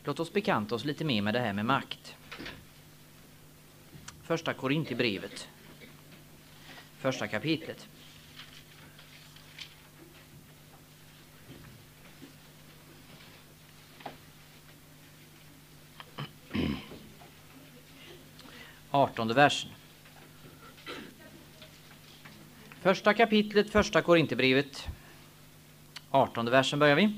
Låt oss bekanta oss lite mer med det här med makt. Första Korinthierbrevet, första kapitlet. Artonde versen. Första kapitlet, första Korinthierbrevet, 18:e versen börjar vi.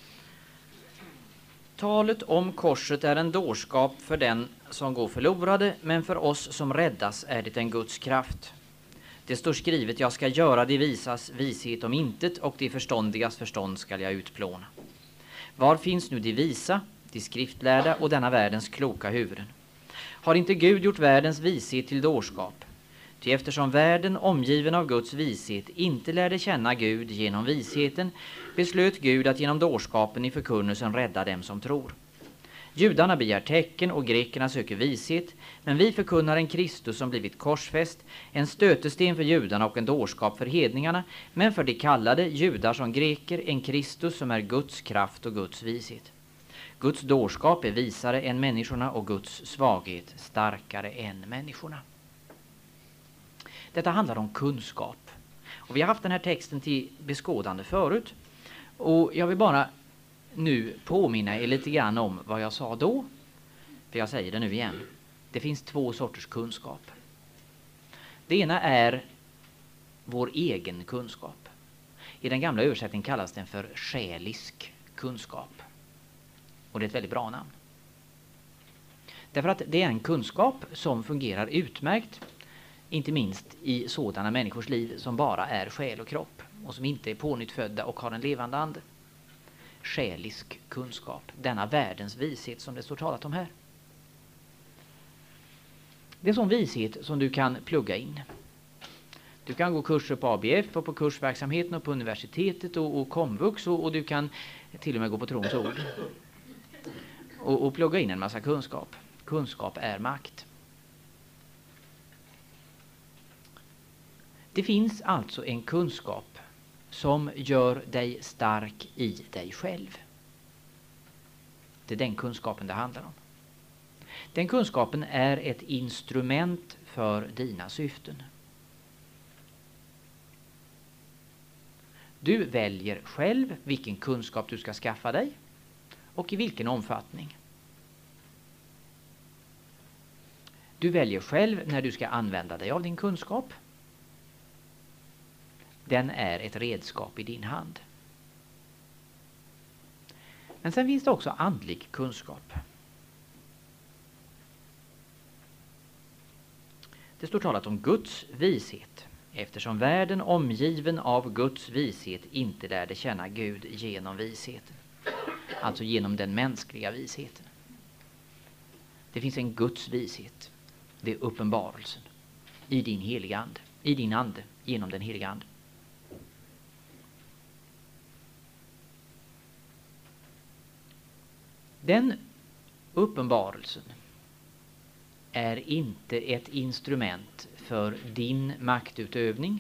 Talet om korset är en dårskap för den som går förlorade, men för oss som räddas är det en Guds kraft. Det står skrivet: jag ska göra det visas vishet om intet, och det förståndigas förstånd skall jag utplåna. Var finns nu de visa, de skriftlärda och denna världens kloka huvuden? Har inte Gud gjort världens vishet till dårskap? Ty eftersom världen, omgiven av Guds vishet, inte lärde känna Gud genom visheten, beslöt Gud att genom dårskapen i förkunnelsen rädda dem som tror. Judarna begär tecken och grekerna söker vishet, men vi förkunnar en Kristus som blivit korsfäst, en stötesten för judarna och en dårskap för hedningarna, men för de kallade, judar som greker, en Kristus som är Guds kraft och Guds vishet. Guds dårskap är visare än människorna och Guds svaghet starkare än människorna. Detta handlar om kunskap. Och vi har haft den här texten till beskådande förut. Och jag vill bara nu påminna er lite grann om vad jag sa då. För jag säger det nu igen. Det finns två sorters kunskap. Det ena är vår egen kunskap. I den gamla översättningen kallas den för själisk kunskap. Och det är ett väldigt bra namn. Därför att det är en kunskap som fungerar utmärkt, inte minst i sådana människors liv som bara är själ och kropp och som inte är pånyttfödda och har en levande ande. Själisk kunskap, denna världens vishet som det står talat om här. Det är sån vishet som du kan plugga in. Du kan gå kurser på ABF och på kursverksamheten och på universitetet och komvux och du kan till och med gå på trons ord och plugga in en massa kunskap. Kunskap är makt. Det finns alltså en kunskap som gör dig stark i dig själv. Det är den kunskapen det handlar om. Den kunskapen är ett instrument för dina syften. Du väljer själv vilken kunskap du ska skaffa dig och i vilken omfattning. Du väljer själv när du ska använda dig av din kunskap. Den är ett redskap i din hand. Men sen finns det också andlig kunskap. Det står talat om Guds vishet, eftersom världen omgiven av Guds vishet inte lärde känna Gud genom visheten. Alltså genom den mänskliga visheten. Det finns en Guds vishet. Det är uppenbarelsen i din heliga ande, i din ande, genom den heliga ande. Den uppenbarelsen är inte ett instrument för din maktutövning.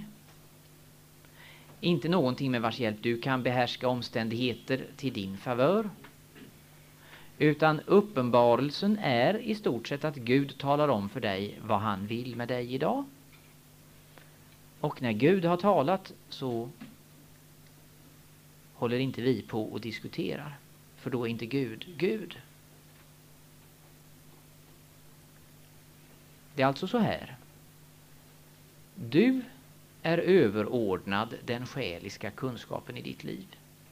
Inte någonting med vars hjälp du kan behärska omständigheter till din favör. Utan uppenbarelsen är i stort sett att Gud talar om för dig vad han vill med dig idag. Och när Gud har talat så håller inte vi på och diskuterar. För då är inte Gud Gud. Det är alltså så här. Du är överordnad den själiska kunskapen i ditt liv.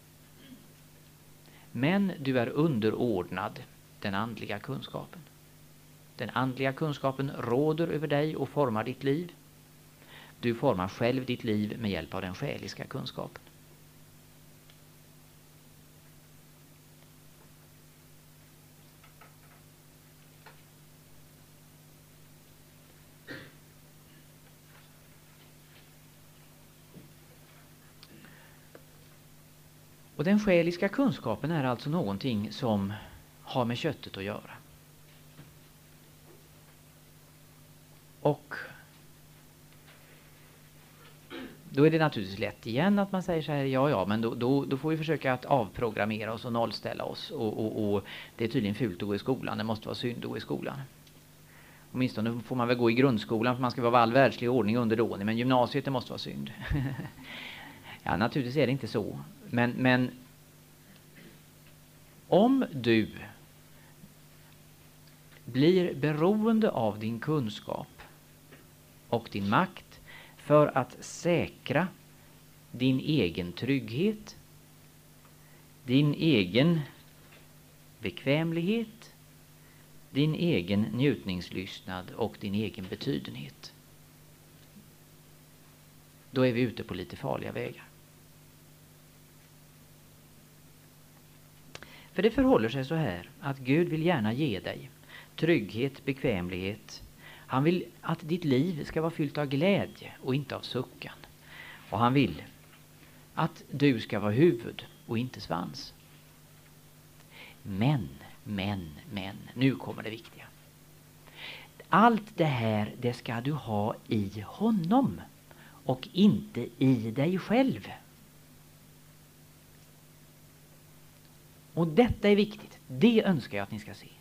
Men du är underordnad den andliga kunskapen. Den andliga kunskapen råder över dig och formar ditt liv. Du formar själv ditt liv med hjälp av den själiska kunskapen. Och den själiska kunskapen är alltså någonting som har med köttet att göra. Och Då är det naturligtvis lätt igen att man säger så här, ja, men då får vi försöka att avprogrammera oss och nollställa oss. Och det är tydligen fult att gå i skolan, det måste vara synd att gå i skolan. Åtminstone får man väl gå i grundskolan för man ska vara all världslig ordning underdånig, men gymnasiet det måste vara synd. Ja, naturligtvis är det inte så. Men om du blir beroende av din kunskap och din makt för att säkra din egen trygghet, din egen bekvämlighet, din egen njutningslystnad och din egen betydenhet, då är vi ute på lite farliga vägar. För det förhåller sig så här att Gud vill gärna ge dig trygghet, bekvämlighet. Han vill att ditt liv ska vara fyllt av glädje och inte av suckan. Och han vill att du ska vara huvud och inte svans. Men, nu kommer det viktiga. Allt det här, det ska du ha i honom och inte i dig själv. Och detta är viktigt. Det önskar jag att ni ska se.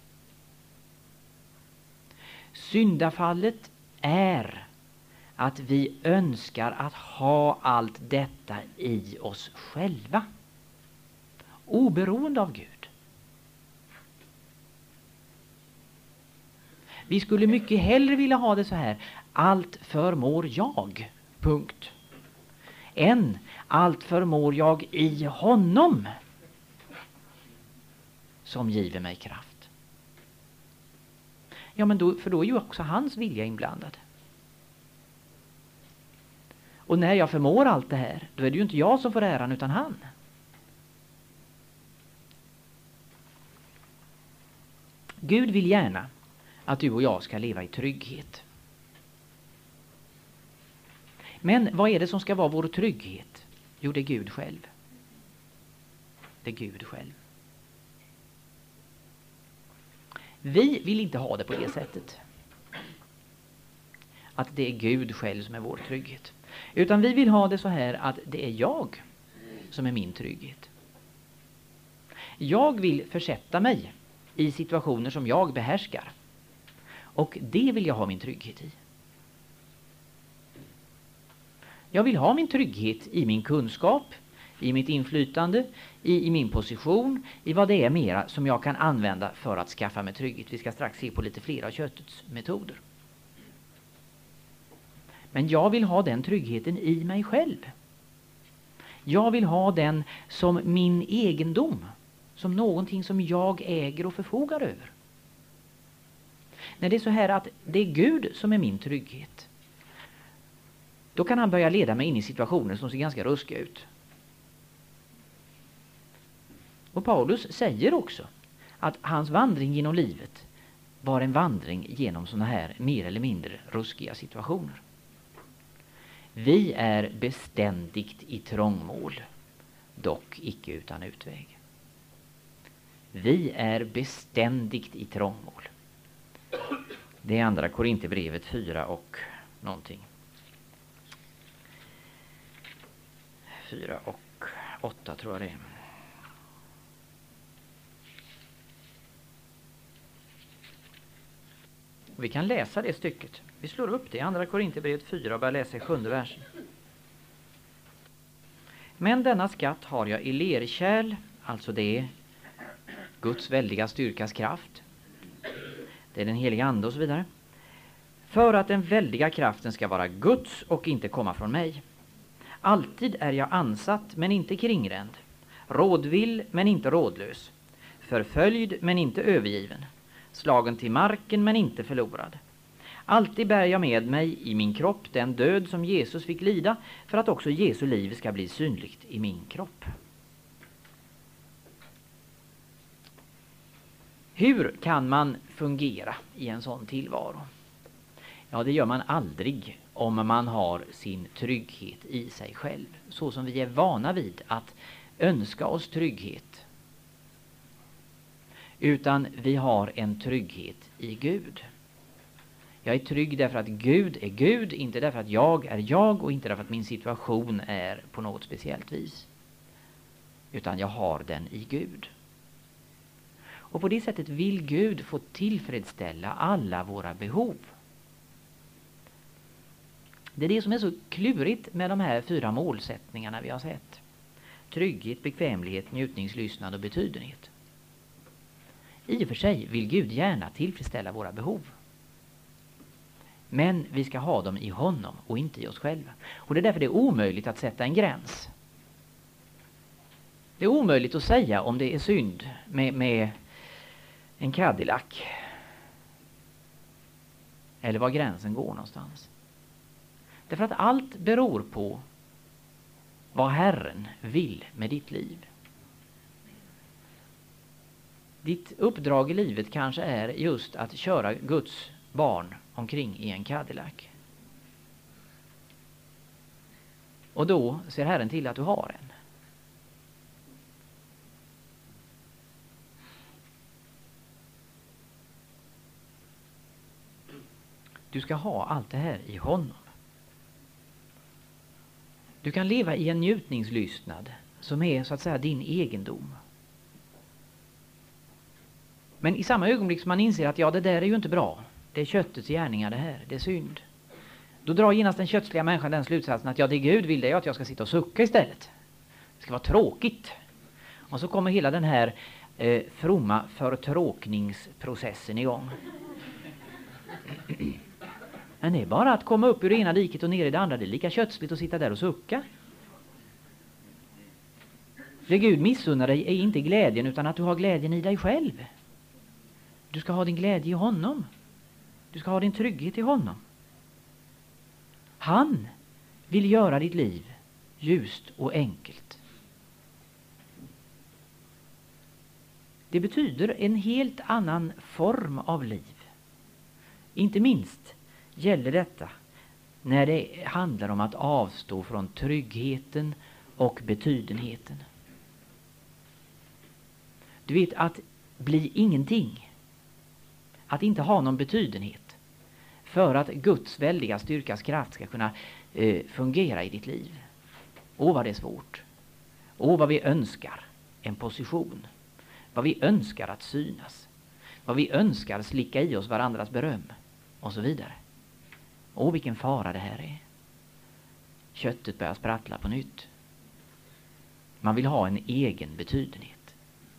Syndafallet är att vi önskar att ha allt detta i oss själva, oberoende av Gud. Vi skulle mycket hellre vilja ha det så här: allt förmår jag, punkt, än allt förmår jag i honom som giver mig kraft. Ja, men då är ju också hans vilja inblandad. Och när jag förmår allt det här, då är det ju inte jag som får äran utan han. Gud vill gärna att du och jag ska leva i trygghet. Men vad är det som ska vara vår trygghet? Jo, det är Gud själv. Det är Gud själv. Vi vill inte ha det på det sättet. Att det är Gud själv som är vår trygghet. Utan vi vill ha det så här att det är jag som är min trygghet. Jag vill försätta mig i situationer som jag behärskar. Och det vill jag ha min trygghet i. Jag vill ha min trygghet i min kunskap, i mitt inflytande, i min position, i vad det är mera som jag kan använda för att skaffa mig trygghet. Vi ska strax se på lite fler av köttets metoder. Men jag vill ha den tryggheten i mig själv. Jag vill ha den som min egendom, som någonting som jag äger och förfogar över. När det är så här att det är Gud som är min trygghet, då kan han börja leda mig in i situationer som ser ganska ruskiga ut. Och Paulus säger också att hans vandring genom livet var en vandring genom såna här mer eller mindre ruskiga situationer. Vi är beständigt i trångmål, dock icke utan utväg. Vi är beständigt i trångmål. Det är andra Korinthierbrevet 4 och någonting. 4 och 8 tror jag det är. Vi kan läsa det stycket. Vi slår upp det i andra Korinthierbrevet 4 och börjar läsa i 7:e versen. Men denna skatt har jag i lerkärl, alltså det är Guds väldiga styrkas kraft. Det är den heliga ande och så vidare. För att den väldiga kraften ska vara Guds och inte komma från mig. Alltid är jag ansatt men inte kringränd. Rådvill men inte rådlös. Förföljd men inte övergiven. Slagen till marken men inte förlorad. Alltid bär jag med mig i min kropp den död som Jesus fick lida för att också Jesu liv ska bli synligt i min kropp. Hur kan man fungera i en sån tillvaro? Ja, det gör man aldrig om man har sin trygghet i sig själv. Så som vi är vana vid att önska oss trygghet. Utan vi har en trygghet i Gud. Jag är trygg därför att Gud är Gud, inte därför att jag är jag och inte därför att min situation är på något speciellt vis. Utan jag har den i Gud. Och på det sättet vill Gud få tillfredsställa alla våra behov. Det är det som är så klurigt med de här 4 målsättningarna vi har sett. Trygghet, bekvämlighet, njutningslystnad och betydenhet. I och för sig vill Gud gärna tillfredsställa våra behov. Men vi ska ha dem i honom och inte i oss själva. Och det är därför det är omöjligt att sätta en gräns. Det är omöjligt att säga om det är synd med en Cadillac. Eller var gränsen går någonstans. Därför att allt beror på vad Herren vill med ditt liv. Ditt uppdrag i livet kanske är just att köra Guds barn omkring i en Cadillac. Och då ser Herren till att du har en. Du ska ha allt det här i honom. Du kan leva i en njutningslystnad som är så att säga din egendom. Men i samma ögonblick som man inser att ja, det där är ju inte bra. Det är köttets gärningar det här, det är synd. Då drar genast den kötsliga människan den slutsatsen att ja, det Gud vill det är att jag ska sitta och sucka istället. Det ska vara tråkigt. Och så kommer hela den här fromma förtråkningsprocessen igång. Men det är bara att komma upp ur det ena diket och ner i det andra. Det är lika kötsligt att sitta där och sucka. Det Gud missunnar dig är inte glädjen utan att du har glädjen i dig själv. Du ska ha din glädje i honom. Du ska ha din trygghet i honom. Han vill göra ditt liv ljust och enkelt. Det betyder en helt annan form av liv. Inte minst gäller detta när det handlar om att avstå från tryggheten och betydenheten. Du vet, att bli ingenting, att inte ha någon betydenhet för att Guds väldiga styrkas kraft ska kunna fungera i ditt liv. Åh, vad det är svårt. Åh, vad vi önskar en position. Vad vi önskar att synas. Vad vi önskar slicka i oss varandras beröm. Och så vidare. Åh, vilken fara det här är. Köttet börjar sprattla på nytt. Man vill ha en egen betydenhet.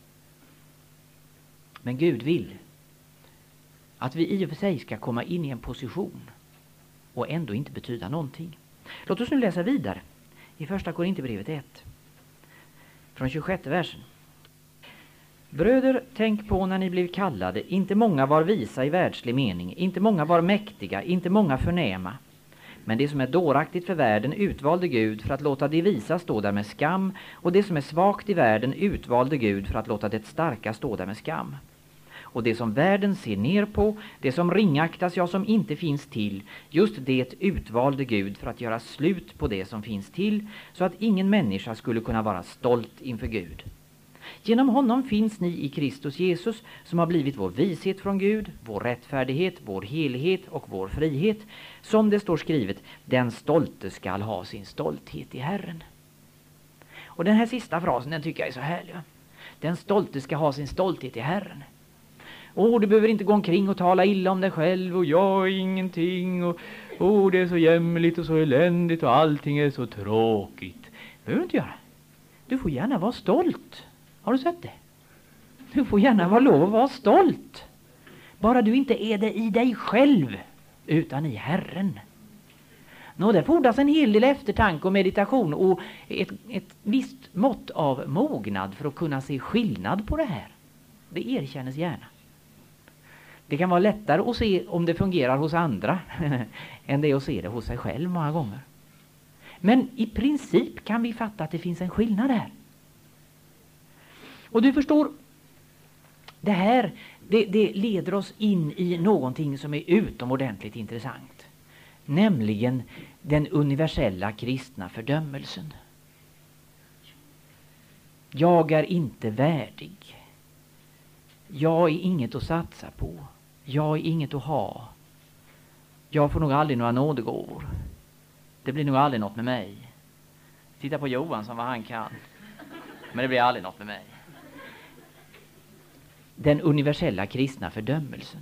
Men Gud vill att vi i och för sig ska komma in i en position och ändå inte betyda någonting. Låt oss nu läsa vidare i första Korinthierbrevet 1 från 26 versen. Bröder, tänk på när ni blev kallade, inte många var visa i världslig mening, inte många var mäktiga, inte många förnäma. Men det som är dåraktigt för världen utvalde Gud för att låta det visa stå där med skam, och det som är svagt i världen utvalde Gud för att låta det starka stå där med skam. Och det som världen ser ner på, det som ringaktas, ja som inte finns till, just det utvalde Gud för att göra slut på det som finns till, så att ingen människa skulle kunna vara stolt inför Gud. Genom honom finns ni i Kristus Jesus, som har blivit vår vishet från Gud, vår rättfärdighet, vår helighet och vår frihet. Som det står skrivet, den stolte skall ha sin stolthet i Herren. Och den här sista frasen, den tycker jag är så härlig. Den stolte ska ha sin stolthet i Herren. Du behöver inte gå omkring och tala illa om dig själv, och jag är ingenting, och det är så jämligt och så eländigt och allting är så tråkigt. Det behöver du inte göra. Du får gärna vara stolt. Har du sett det? Du får gärna vara lov att vara stolt. Bara du inte är det i dig själv, utan i Herren. Det fordras en hel del eftertanke och meditation och ett visst mått av mognad för att kunna se skillnad på det här. Det erkännes gärna. Det kan vara lättare att se om det fungerar hos andra än det att se det hos sig själv många gånger. Men i princip kan vi fatta att det finns en skillnad här. Och du förstår, det här det leder oss in i någonting som är utomordentligt intressant. Nämligen den universella kristna fördömelsen. Jag är inte värdig. Jag är inget att satsa på. Jag är inget att ha. Jag får nog aldrig några nådegåvor. Det blir nog aldrig något med mig. Titta på Johan som vad han kan. Men det blir aldrig något med mig. Den universella kristna fördömelsen.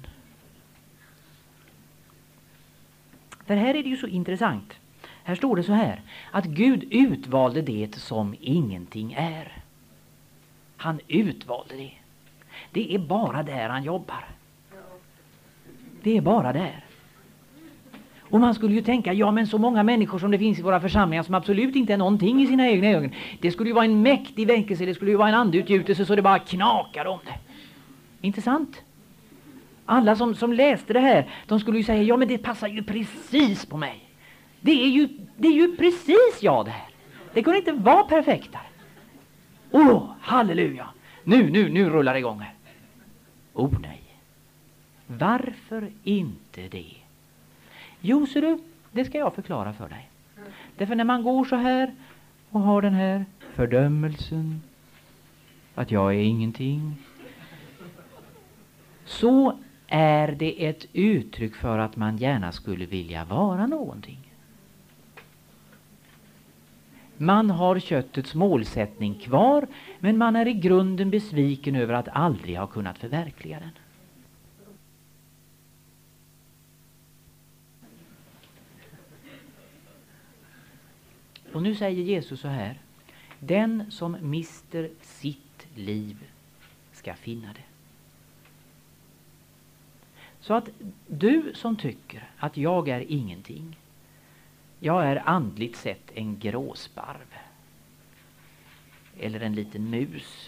För här är det ju så intressant. Här står det så här, att Gud utvalde det som ingenting är. Han utvalde det. Det är bara där han jobbar. Det är bara där. Och man skulle ju tänka, ja men så många människor som det finns i våra församlingar som absolut inte är någonting i sina egna ögon. Det skulle ju vara en mäktig väckelse, det skulle ju vara en andeutgjutelse så det bara knakar om det. Inte sant? Alla som läste det här, de skulle ju säga, ja men det passar ju precis på mig. Det är ju precis jag det här. Det kunde inte vara perfektare. Halleluja. Nu rullar det igång här. Nej. Varför inte det? Jo, så du, det ska jag förklara för dig. Därför när man går så här och har den här fördömelsen, att jag är ingenting, så är det ett uttryck för att man gärna skulle vilja vara någonting. Man har köttets målsättning kvar, men man är i grunden besviken över att aldrig ha kunnat förverkliga den. Och nu säger Jesus så här: den som mister sitt liv ska finna det. Så att du som tycker att jag är ingenting, jag är andligt sett en gråsparv eller en liten mus.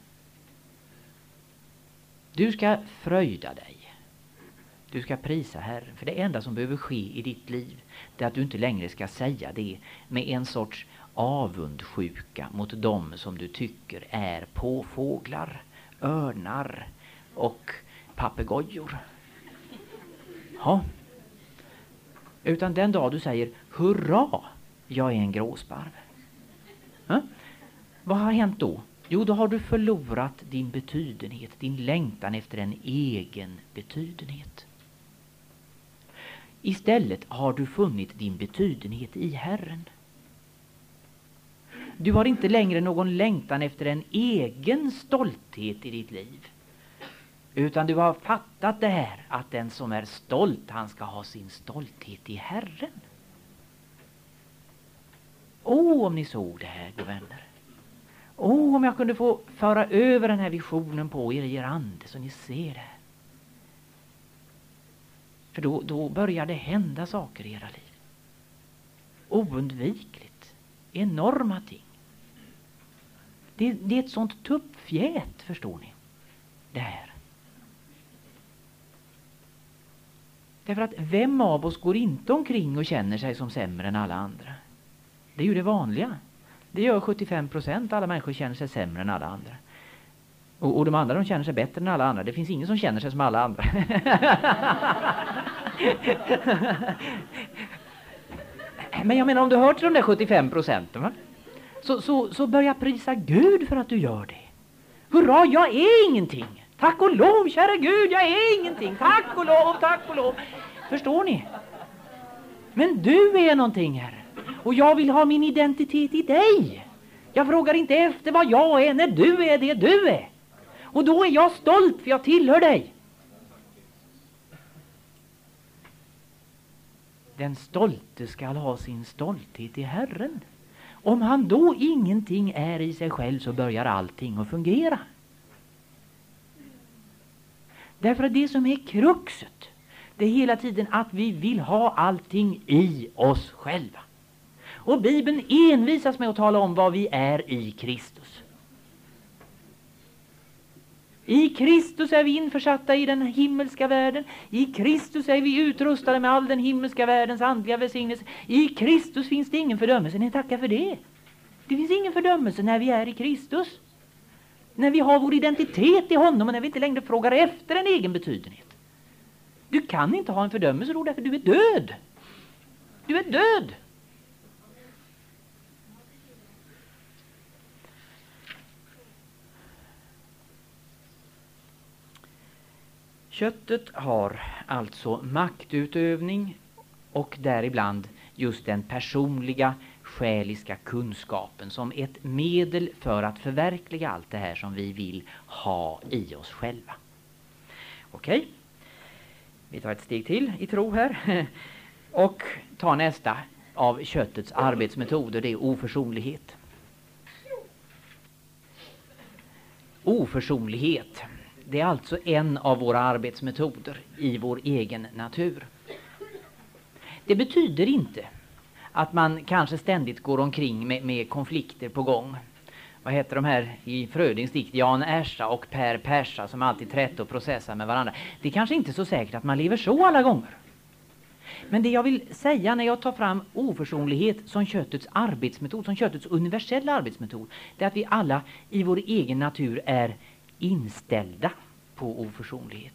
Du ska fröjda dig. Du ska prisa Herren. För det enda som behöver ske i ditt liv, det är att du inte längre ska säga det med en sorts avundsjuka mot dem som du tycker är påfåglar, örnar och papegojor. Ja. Utan den dag du säger, hurra, jag är en gråsparv. Ja? Vad har hänt då? Jo, då har du förlorat din betydenhet, din längtan efter en egen betydenhet. Istället har du funnit din betydenhet i Herren. Du har inte längre någon längtan efter en egen stolthet i ditt liv. Utan du har fattat det här, att den som är stolt, han ska ha sin stolthet i Herren. Om ni såg det här, god vänner. Om jag kunde få föra över den här visionen på er i er ande så ni ser det. För då börjar det hända saker i era liv. Oundvikligt. Enorma ting. Det är ett sånt tuppfjät, förstår ni. Det här. Därför att vem av oss går inte omkring och känner sig som sämre än alla andra? Det är ju det vanliga. Det gör 75%. Alla människor känner sig sämre än alla andra. Och de andra, de känner sig bättre än alla andra. Det finns ingen som känner sig som alla andra. Men jag menar, om du hör till de där 75%, va? Så börja prisa Gud för att du gör det. Hurra, jag är ingenting. Tack och lov, kära Gud, jag är ingenting. Tack och lov, tack och lov. Förstår ni? Men du är någonting, Herre. Och jag vill ha min identitet i dig. Jag frågar inte efter vad jag är när du är det du är. Och då är jag stolt för jag tillhör dig. Den stolte skall ha sin stolthet i Herren. Om han då ingenting är i sig själv så börjar allting att fungera. Därför att det som är kruxet, det är hela tiden att vi vill ha allting i oss själva. Och Bibeln envisas med att tala om vad vi är i Kristus. I Kristus är vi införsatta i den himmelska världen. I Kristus är vi utrustade med all den himmelska världens andliga välsignelse. I Kristus finns det ingen fördömelse. Nej, tacka för det. Det finns ingen fördömelse när vi är i Kristus. När vi har vår identitet i honom och när vi inte längre frågar efter en egen betydenhet. Du kan inte ha en fördömelse då därför du är död. Du är död. Köttet har alltså maktutövning och däribland just den personliga, själiska kunskapen som ett medel för att förverkliga allt det här som vi vill ha i oss själva. Okej, vi tar ett steg till i tro här och tar nästa av köttets arbetsmetoder, det är oförsonlighet. Oförsonlighet, det är alltså en av våra arbetsmetoder i vår egen natur. Det betyder inte att man kanske ständigt går omkring med konflikter på gång. Vad heter de här i Frödings dikt, Jan Ersa och Per Persa, som alltid träter och processar med varandra. Det är kanske inte så säkert att man lever så alla gånger. Men det jag vill säga när jag tar fram oförsonlighet som köttets arbetsmetod, som köttets universella arbetsmetod, det är att vi alla i vår egen natur är inställda på oförsonlighet.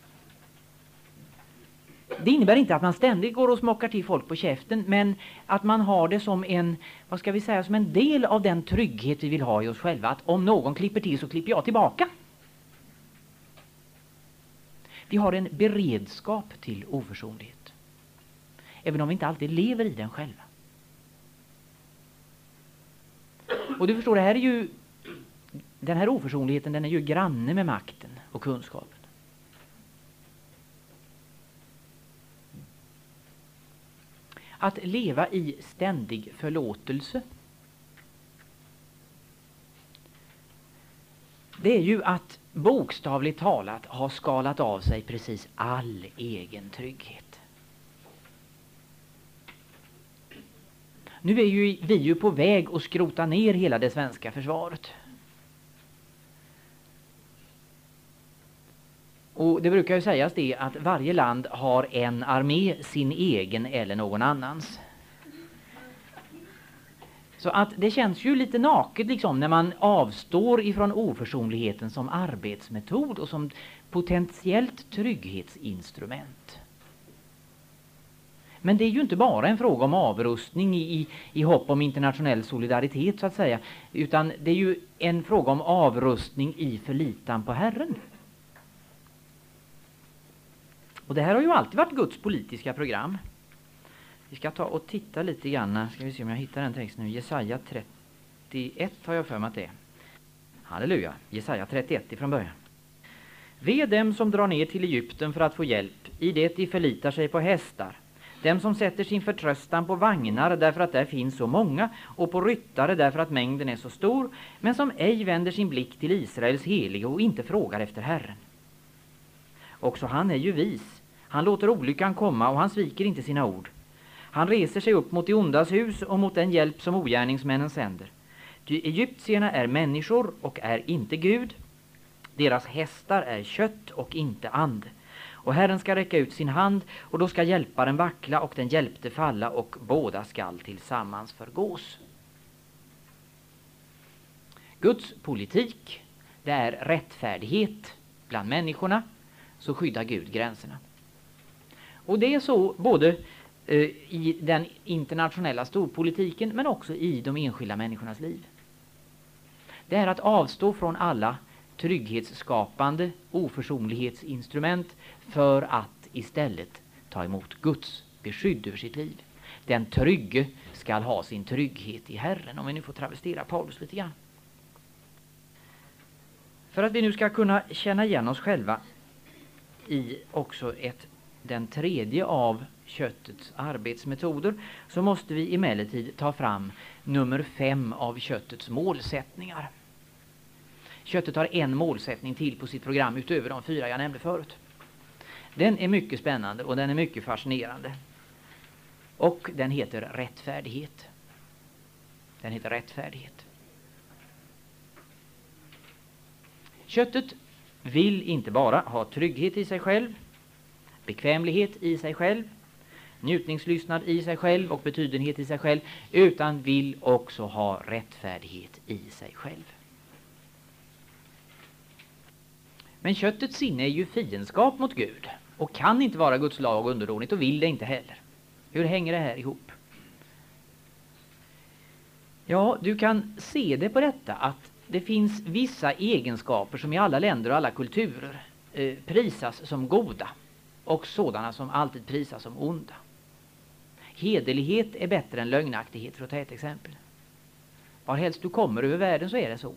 Det innebär inte att man ständigt går och smockar till folk på käften, men att man har det som en, vad ska vi säga, som en del av den trygghet vi vill ha i oss själva. Att om någon klipper till så klipper jag tillbaka. Vi har en beredskap till oförsonlighet, även om vi inte alltid lever i den själva. Och du förstår, det här är ju, den här oförsonligheten, den är ju granne med makten och kunskapen. Att leva i ständig förlåtelse, det är ju att bokstavligt talat ha skalat av sig precis all egen trygghet. Nu är vi ju på väg att skrota ner hela det svenska försvaret. Och det brukar ju sägas det att varje land har en armé, sin egen eller någon annans. Så att det känns ju lite naket liksom när man avstår ifrån oförsonligheten som arbetsmetod och som potentiellt trygghetsinstrument. Men det är ju inte bara en fråga om avrustning i hopp om internationell solidaritet så att säga, utan det är ju en fråga om avrustning i förlitan på Herren. Och det här har ju alltid varit Guds politiska program. Vi ska ta och titta lite grann. Ska vi se om jag hittar den texten nu. Jesaja 31 har jag för mig att det är. Halleluja. Jesaja 31 ifrån början. Ve dem som drar ner till Egypten för att få hjälp, i det de förlitar sig på hästar. Dem som sätter sin förtröstan på vagnar därför att där finns så många, och på ryttare därför att mängden är så stor, men som ej vänder sin blick till Israels helige och inte frågar efter Herren. Också han är ju vis. Han låter olyckan komma och han sviker inte sina ord. Han reser sig upp mot de ondas hus och mot den hjälp som ogärningsmännen sänder. Ty egyptierna är människor och är inte Gud. Deras hästar är kött och inte ande. Och Herren ska räcka ut sin hand, och då ska hjälparen vackla och den hjälpte falla, och båda skall tillsammans förgås. Guds politik, det är rättfärdighet bland människorna, så skyddar Gud gränserna. Och det är så både i den internationella storpolitiken men också i de enskilda människornas liv. Det är att avstå från alla trygghetsskapande oförsonlighetsinstrument för att istället ta emot Guds beskydd över sitt liv. Den trygge skall ha sin trygghet i Herren, om vi nu får travestera Paulus lite grann. För att vi nu ska kunna känna igen oss själva i också den tredje av köttets arbetsmetoder, så måste vi emellertid ta fram nummer 5 av köttets målsättningar. Köttet har en målsättning till på sitt program utöver de 4 jag nämnde förut. Den är mycket spännande och den är mycket fascinerande. Och den heter rättfärdighet. Den heter rättfärdighet. Köttet vill inte bara ha trygghet i sig själv, bekvämlighet i sig själv, njutningslystnad i sig själv och betydenhet i sig själv, utan vill också ha rättfärdighet i sig själv. Men köttets sinne är ju fiendskap mot Gud och kan inte vara Guds lag underordnigt och vill det inte heller. Hur hänger det här ihop? Ja, du kan se det på detta att det finns vissa egenskaper som i alla länder och alla kulturer prisas som goda och sådana som alltid prisas som onda. Hederlighet är bättre än lögnaktighet, för att ta ett exempel. Var helst du kommer över världen så är det så.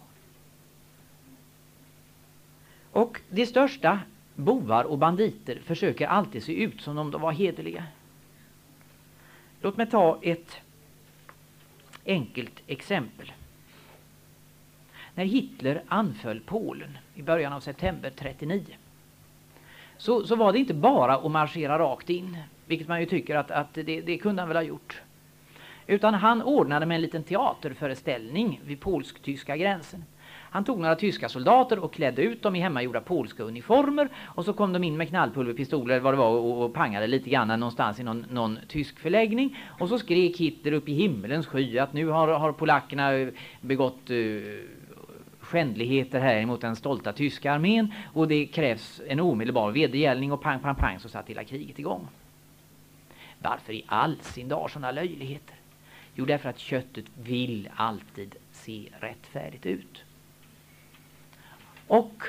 Och de största bovar och banditer försöker alltid se ut som om de var hederliga. Låt mig ta ett enkelt exempel. När Hitler anföll Polen i början av september 1939 så var det inte bara att marschera rakt in, vilket man ju tycker att det kunde han väl ha gjort. Utan han ordnade med en liten teaterföreställning vid polsk-tyska gränsen. Han tog några tyska soldater och klädde ut dem i hemmagjorda polska uniformer, och så kom de in med knallpulverpistoler eller vad det var och pangade lite grann någonstans i någon tysk förläggning, och så skrek Hitler upp i himmelens sky att nu har polackerna begått skändligheter här mot den stolta tyska armén, och det krävs en omedelbar vedergällning, och pang, pang, pang, så satt hela kriget igång. Varför i all sin dag sådana löjligheter? Jo, därför att köttet vill alltid se rättfärdigt ut. Och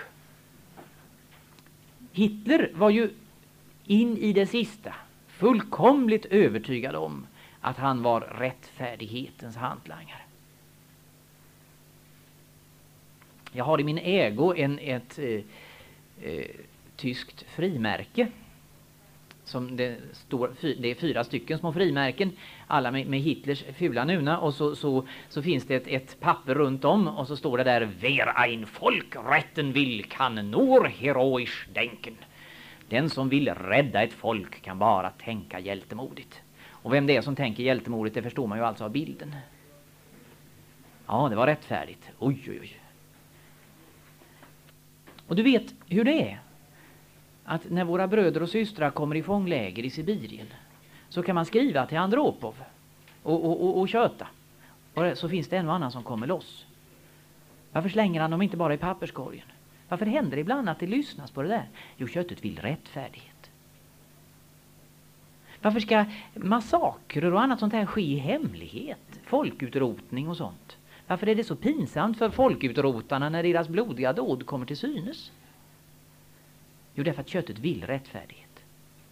Hitler var ju in i det sista fullkomligt övertygad om att han var rättfärdighetens hantlangare. Jag har i min ägo ett tyskt frimärke. Det är 4 stycken små frimärken, alla med Hitlers fula nuna, och så finns det ett papper runt om, och så står det där: Wer ein Volk retten will, kan nur heroisch denken. Den som vill rädda ett folk kan bara tänka hjältemodigt. Och vem det är som tänker hjältemodigt, det förstår man ju alltså av bilden. Ja, det var rättfärdigt. Oj, oj, oj. Och du vet hur det är. Att när våra bröder och systrar kommer i fångläger i Sibirien, så kan man skriva till Andropov och köta. Och så finns det en och annan som kommer loss. Varför slänger han dem inte bara i papperskorgen? Varför händer det ibland att det lyssnas på det där? Jo, köttet vill rättfärdighet. Varför ska massakrer och annat sånt här ske i hemlighet? Folkutrotning och sånt. Varför är det så pinsamt för folkutrotarna när deras blodiga dåd kommer till synes? Jo, därför att köttet vill rättfärdighet.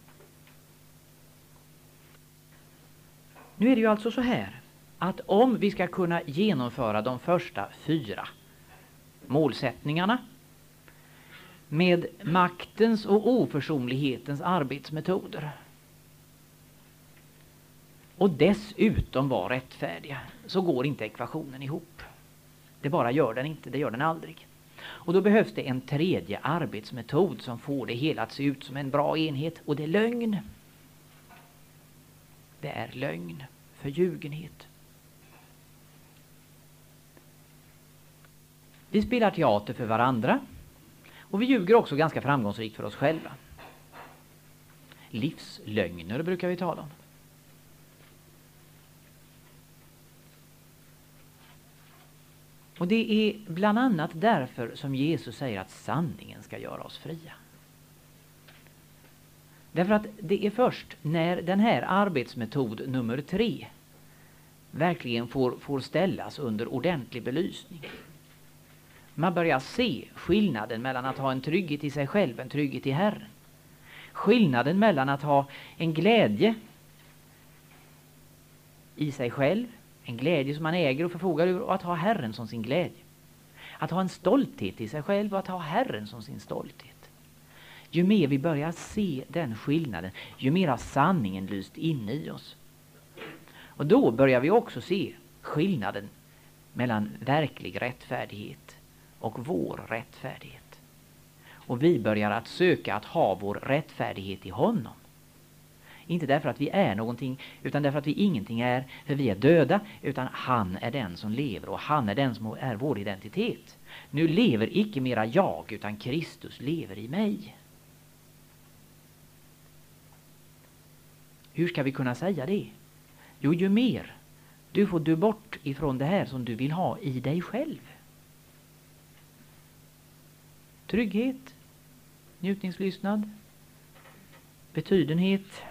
Nu är det ju alltså så här att om vi ska kunna genomföra de första 4 målsättningarna med maktens och oförsonlighetens arbetsmetoder och dessutom vara rättfärdiga, så går inte ekvationen ihop. Det bara gör den inte, det gör den aldrig. Och då behövs det en tredje arbetsmetod som får det hela att se ut som en bra enhet, och det är lögn. Det är lögn, förljugenhet. Vi spelar teater för varandra, och vi ljuger också ganska framgångsrikt för oss själva. Livslögner brukar vi tala om. Och det är bland annat därför som Jesus säger att sanningen ska göra oss fria. Därför att det är först när den här arbetsmetod nummer 3 verkligen får ställas under ordentlig belysning. Man börjar se skillnaden mellan att ha en trygghet i sig själv, en trygghet i Herren. Skillnaden mellan att ha en glädje i sig själv, en glädje som man äger och förfogar över, och att ha Herren som sin glädje. Att ha en stolthet i sig själv och att ha Herren som sin stolthet. Ju mer vi börjar se den skillnaden, ju mer har sanningen lyst in i oss. Och då börjar vi också se skillnaden mellan verklig rättfärdighet och vår rättfärdighet. Och vi börjar att söka att ha vår rättfärdighet i honom. Inte därför att vi är någonting, utan därför att vi ingenting är, för vi är döda, utan han är den som lever, och han är den som är vår identitet. Nu lever icke mera jag, utan Kristus lever i mig. Hur ska vi kunna säga det? Jo, ju mer du får dö bort ifrån det här som du vill ha i dig själv. Trygghet, njutningslystnad, betydenhet,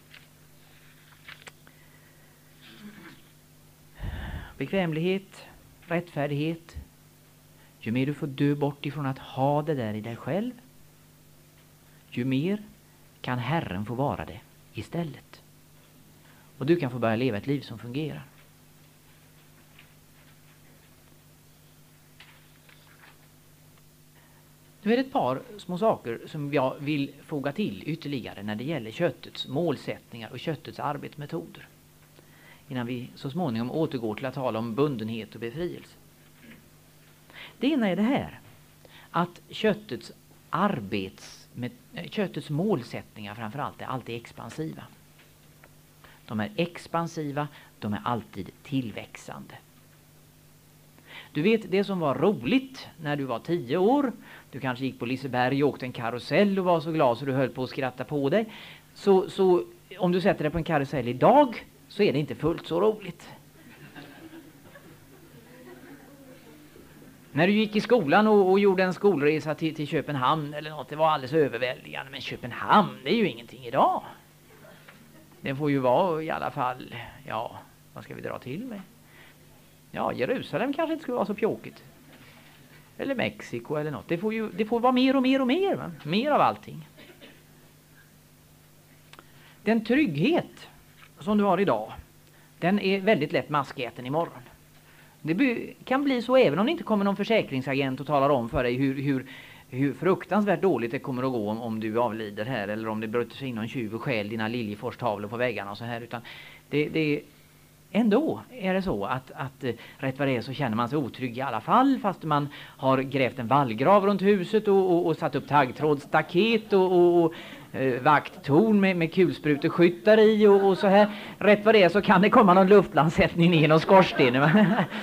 bekvämlighet, rättfärdighet. Ju mer du får dö bort ifrån att ha det där i dig själv, ju mer kan Herren få vara det istället. Och du kan få börja leva ett liv som fungerar. Nu är det ett par små saker som jag vill foga till ytterligare när det gäller köttets målsättningar och köttets arbetsmetoder. Innan vi så småningom återgår till att tala om bundenhet och befrielse. Det ena är det här. Att köttets målsättningar framförallt är alltid expansiva. De är expansiva, de är alltid tillväxande. Du vet, det som var roligt när du var 10 år, du kanske gick på Liseberg och åkte en karusell och var så glad så du höll på att skratta på dig. Så om du sätter dig på en karusell idag så är det inte fullt så roligt. När du gick i skolan och gjorde en skolresa till Köpenhamn eller något, det var alldeles överväldigande. Men Köpenhamn, det är ju ingenting idag. Det får ju vara i alla fall, ja, vad ska vi dra till med? Ja, Jerusalem kanske inte skulle vara så pjåkigt. Eller Mexiko eller något. Det får vara mer och mer och mer. Va? Mer av allting. Den trygghet som du har idag, den är väldigt lätt maskäten imorgon. Det kan bli så även om det inte kommer någon försäkringsagent och talar om för dig hur fruktansvärt dåligt det kommer att gå om du avlider här. Eller om det bryter sig in någon tjuv och stjäl dina Liljeforstavlor på väggarna och så här. Utan ändå är det så att rätt vad det är så känner man sig otrygg i alla fall, fast man har grävt en vallgrav runt huset och satt upp taggtrådsstaket och vakttorn med kulspruteskyttar i och så här. Rätt vad det är så kan det komma någon luftlandsättning ner i någon skorsten.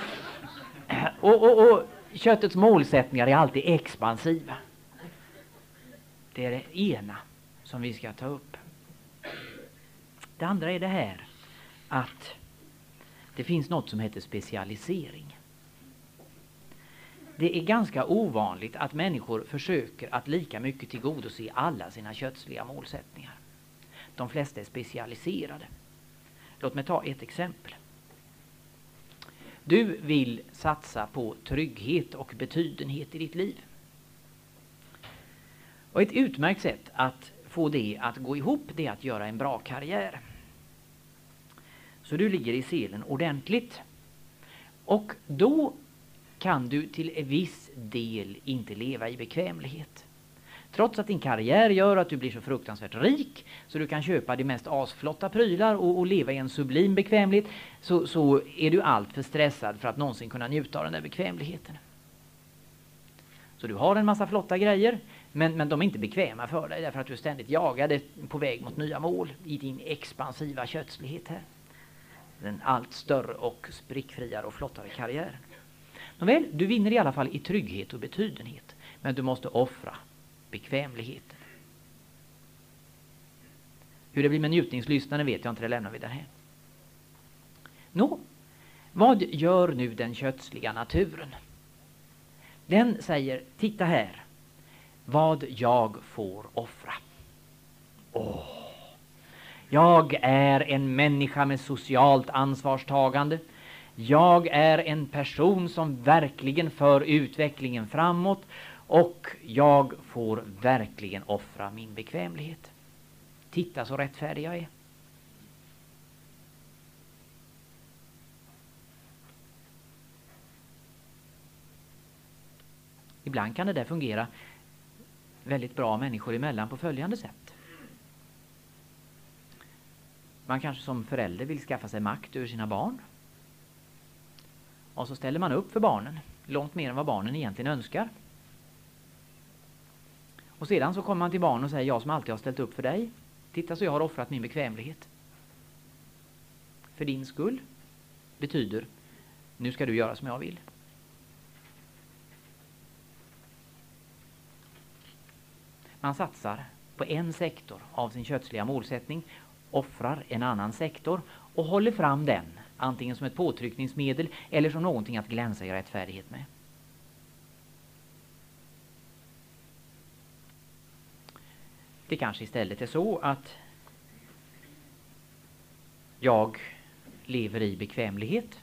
och köttets målsättningar är alltid expansiva. Det är det ena som vi ska ta upp. Det andra är det här att det finns något som heter specialisering. Det är ganska ovanligt att människor försöker att lika mycket tillgodose alla sina kötsliga målsättningar. De flesta är specialiserade. Låt mig ta ett exempel. Du vill satsa på trygghet och betydenhet i ditt liv. Och ett utmärkt sätt att få det att gå ihop, det är att göra en bra karriär. Så du ligger i selen ordentligt. Och då kan du till en viss del inte leva i bekvämlighet. Trots att din karriär gör att du blir så fruktansvärt rik så du kan köpa de mest asflotta prylar och leva i en sublim bekvämlighet, så är du allt för stressad för att någonsin kunna njuta av den där bekvämligheten. Så du har en massa flotta grejer, men de är inte bekväma för dig därför att du är ständigt jagad på väg mot nya mål i din expansiva kötslighet här. Den allt större och sprickfriare och flottare karriären. Nåväl, du vinner i alla fall i trygghet och betydenhet, men du måste offra bekvämligheten. Hur det blir med njutningslystnaden vet jag inte, det lämnar vi därhen. Nå, vad gör nu den kötsliga naturen? Den säger, titta här, vad jag får offra. Jag är en människa med socialt ansvarstagande. Jag är en person som verkligen för utvecklingen framåt. Och jag får verkligen offra min bekvämlighet. Titta så rättfärdig jag är. Ibland kan det där fungera väldigt bra människor emellan på följande sätt. Man kanske som förälder vill skaffa sig makt över sina barn. Och så ställer man upp för barnen, långt mer än vad barnen egentligen önskar. Och sedan så kommer man till barnen och säger, jag som alltid har ställt upp för dig, titta så jag har offrat min bekvämlighet. För din skull betyder, nu ska du göra som jag vill. Man satsar på en sektor av sin kötsliga målsättning, offrar en annan sektor och håller fram den, antingen som ett påtryckningsmedel eller som någonting att glänsa i rättfärdighet med. Det kanske istället är så att jag lever i bekvämlighet.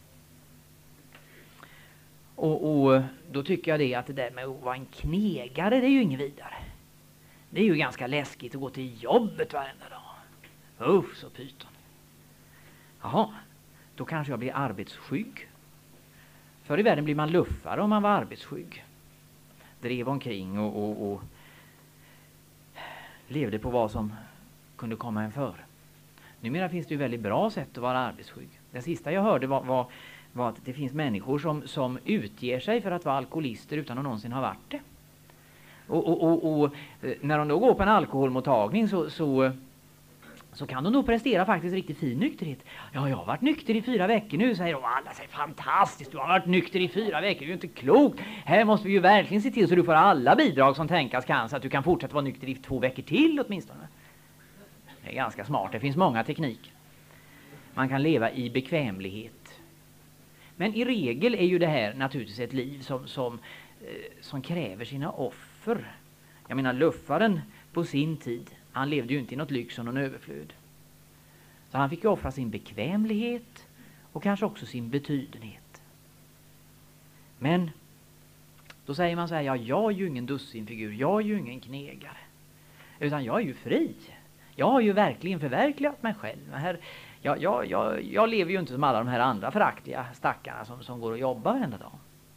Och då tycker jag det att det där med att vara en knegare, det är ju inget vidare. Det är ju ganska läskigt att gå till jobbet varenda dag. Så pyton. Jaha, då kanske jag blir arbetsskygg. Förr i världen blir man luffare om man var arbetsskygg. Drev omkring och levde på vad som kunde komma en för. Numera finns det ju väldigt bra sätt att vara arbetsskygg. Det sista jag hörde var att det finns människor som utger sig för att vara alkoholister utan att någonsin ha varit det. Och när de då går på en alkoholmottagning så kan de nog prestera faktiskt riktigt fin nykterhet. Ja, jag har varit nykter i 4 veckor nu, säger de. Alla säger, fantastiskt, du har varit nykter i 4 veckor, det är ju inte klokt. Här måste vi ju verkligen se till så du får alla bidrag som tänkas kan, så att du kan fortsätta vara nykter i 2 veckor till åtminstone. Det är ganska smart, det finns många tekniker. Man kan leva i bekvämlighet. Men i regel är ju det här naturligtvis ett liv som kräver sina offer. Jag menar, luffaren på sin tid, han levde ju inte i något lyx och någon överflöd. Så han fick ju offra sin bekvämlighet och kanske också sin betydenhet. Men då säger man så här, ja, jag är ju ingen dussinfigur, jag är ju ingen knegare. Utan jag är ju fri. Jag har ju verkligen förverkligat mig själv. Jag lever ju inte som alla de här andra föraktliga stackarna som går och jobbar varenda dag.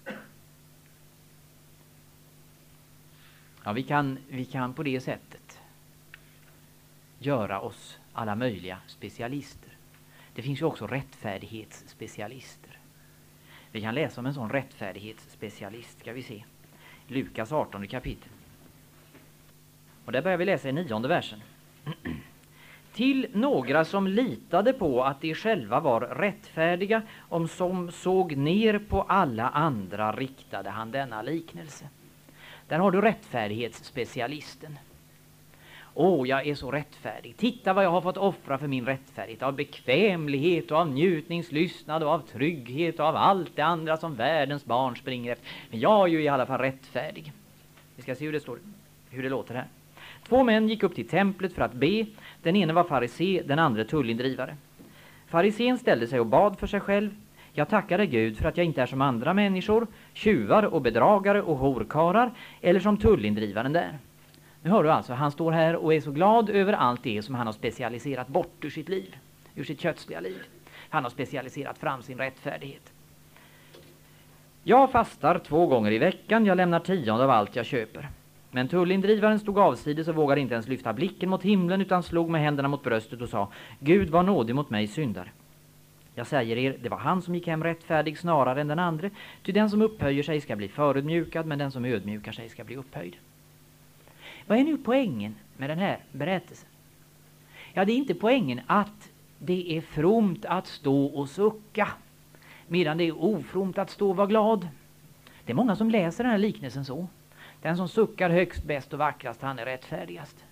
Ja, vi kan på det sättet göra oss alla möjliga specialister. Det finns ju också rättfärdighetsspecialister. Vi kan läsa om en sån rättfärdighetsspecialist, ska vi se. Lukas 18 kapitel. Och där börjar vi läsa i 9:e versen. Till några som litade på att de själva var rättfärdiga, om som såg ner på alla andra, riktade han denna liknelse. Där har du rättfärdighetsspecialisten. Jag är så rättfärdig. Titta vad jag har fått offra för min rättfärdighet. Av bekvämlighet och av njutningslystnad och av trygghet och av allt det andra som världens barn springer efter. Men jag är ju i alla fall rättfärdig. Vi ska se hur det låter här. 2 män gick upp till templet för att be. Den ene var farisé, den andra tullindrivare. Farisén ställde sig och bad för sig själv. Jag tackar dig Gud för att jag inte är som andra människor, tjuvar och bedragare och horkarar, eller som tullindrivaren där. Nu hör du alltså, han står här och är så glad över allt det som han har specialiserat bort ur sitt liv, ur sitt kötsliga liv. Han har specialiserat fram sin rättfärdighet. Jag fastar 2 gånger i veckan, jag lämnar 10% av allt jag köper. Men tullindrivaren stod avsides och vågade inte ens lyfta blicken mot himlen, utan slog med händerna mot bröstet och sa, Gud var nådig mot mig syndare. Jag säger er, det var han som gick hem rättfärdig snarare än den andra, ty den som upphöjer sig ska bli förödmjukad, men den som ödmjukar sig ska bli upphöjd. Vad är nu poängen med den här berättelsen? Ja, det är inte poängen att det är fromt att stå och sucka, medan det är ofromt att stå och vara glad. Det är många som läser den här liknelsen så. Den som suckar högst, bäst och vackrast, han är rättfärdigast.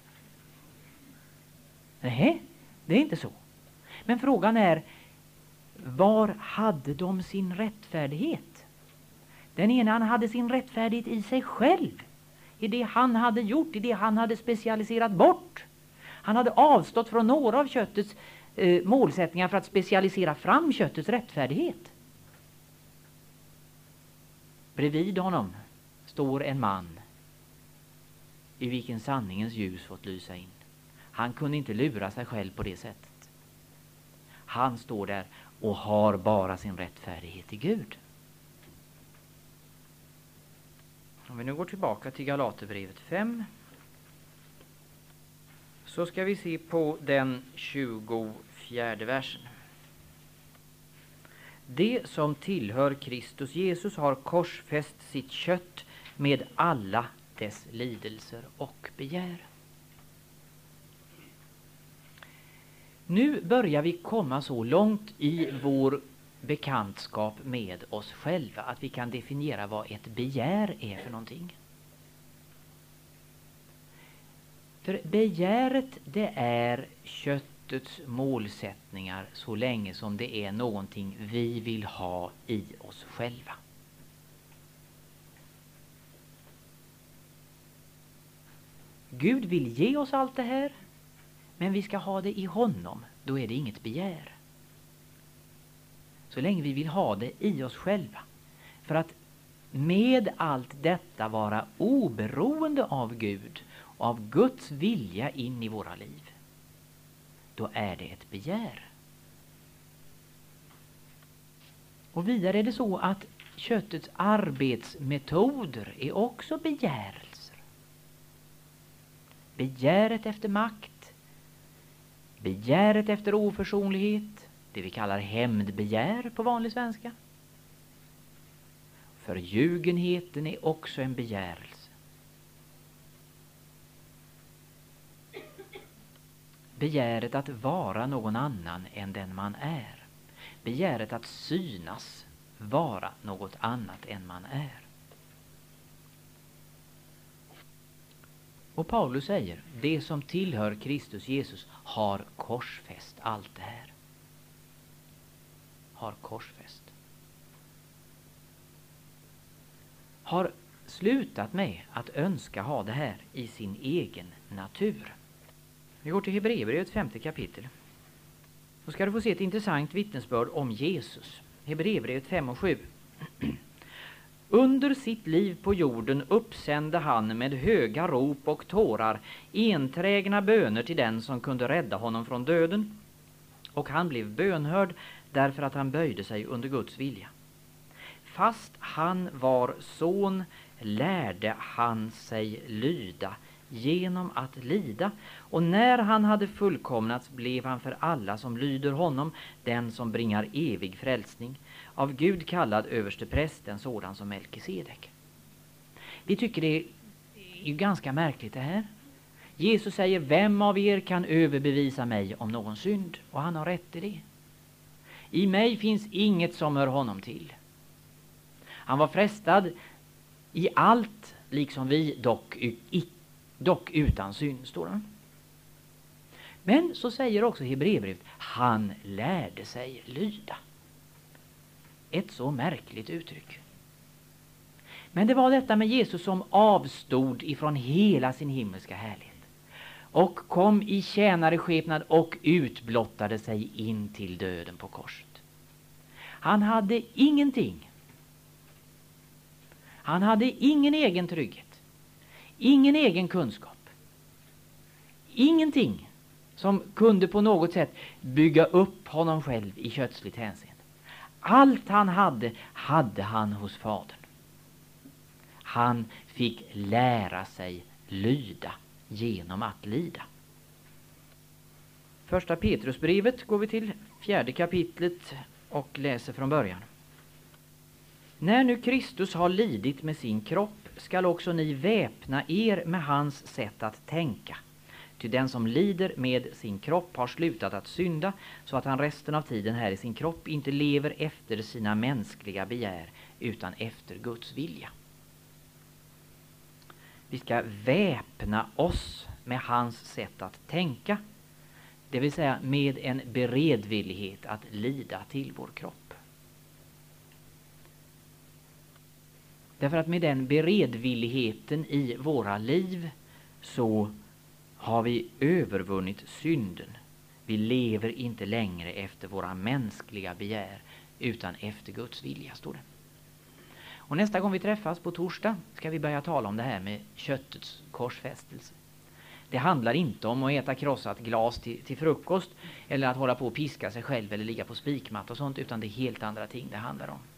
Nej, det är inte så. Men frågan är, var hade de sin rättfärdighet? Den ena, han hade sin rättfärdighet i sig själv. I det han hade gjort, i det han hade specialiserat bort. Han hade avstått från några av köttets målsättningar för att specialisera fram köttets rättfärdighet. Bredvid honom står en man i vilken sanningens ljus fått lysa in. Han kunde inte lura sig själv på det sättet. Han står där och har bara sin rättfärdighet i Gud. Om vi nu går tillbaka till Galaterbrevet 5, så ska vi se på den 24:e versen. Det som tillhör Kristus Jesus har korsfäst sitt kött med alla dess lidelser och begär. Nu börjar vi komma så långt i vår bekantskap med oss själva att vi kan definiera vad ett begär är för någonting. För begäret, det är köttets målsättningar så länge som det är någonting vi vill ha i oss själva. Gud vill ge oss allt det här, men vi ska ha det i honom. Då är det inget begär. Så länge vi vill ha det i oss själva. För att med allt detta vara oberoende av Gud och av Guds vilja in i våra liv, då är det ett begär. Och vidare är det så att köttets arbetsmetoder är också begärelser. Begäret efter makt, begäret efter oförsonlighet, det vi kallar hämndbegär på vanlig svenska. Förljugenheten är också en begärelse. Begäret att vara någon annan än den man är. Begäret att synas vara något annat än man är. Och Paulus säger, det som tillhör Kristus Jesus har korsfäst allt det här. Har korsfäst. Har slutat med att önska ha det här i sin egen natur. Vi går till Hebreerbrevet 5:e kapitel. Då ska du få se ett intressant vittnesbörd om Jesus. Hebreerbrevet 5:7. Under sitt liv på jorden uppsände han med höga rop och tårar enträgna böner till den som kunde rädda honom från döden. Och han blev bönhörd därför att han böjde sig under Guds vilja. Fast han var son lärde han sig lyda genom att lida, och när han hade fullkomnats blev han för alla som lyder honom den som bringar evig frälsning, av Gud kallad överstepräst, en sådan som Melkisedek. Vi tycker det är ju ganska märkligt det här. Jesus säger, vem av er kan överbevisa mig om någon synd? Och han har rätt i det. I mig finns inget som hör honom till. Han var frestad i allt, liksom vi, dock utan synd, står det. Men så säger också Hebreerbrevet, han lärde sig lyda. Ett så märkligt uttryck. Men det var detta med Jesus som avstod ifrån hela sin himmelska härlighet och kom i tjänareskepnad och utblottade sig in till döden på korset. Han hade ingenting. Han hade ingen egen trygghet, ingen egen kunskap, ingenting som kunde på något sätt bygga upp honom själv i kötsligt hänseende. Allt han hade han hos Fadern. Han fick lära sig lyda genom att lida. Första Petrusbrevet går vi till, 4:e kapitlet, och läser från början. När nu Kristus har lidit med sin kropp skall också ni väpna er med hans sätt att tänka. Ty den som lider med sin kropp har slutat att synda, så att han resten av tiden här i sin kropp inte lever efter sina mänskliga begär utan efter Guds vilja. Vi ska väpna oss med hans sätt att tänka, det vill säga med en beredvillighet att lida till vår kropp. Därför att med den beredvilligheten i våra liv så har vi övervunnit synden. Vi lever inte längre efter våra mänskliga begär utan efter Guds vilja, står det. Och nästa gång vi träffas på torsdag ska vi börja tala om det här med köttets korsfästelse. Det handlar inte om att äta krossat glas till frukost eller att hålla på och piska sig själv eller ligga på spikmatt och sånt, utan det är helt andra ting det handlar om.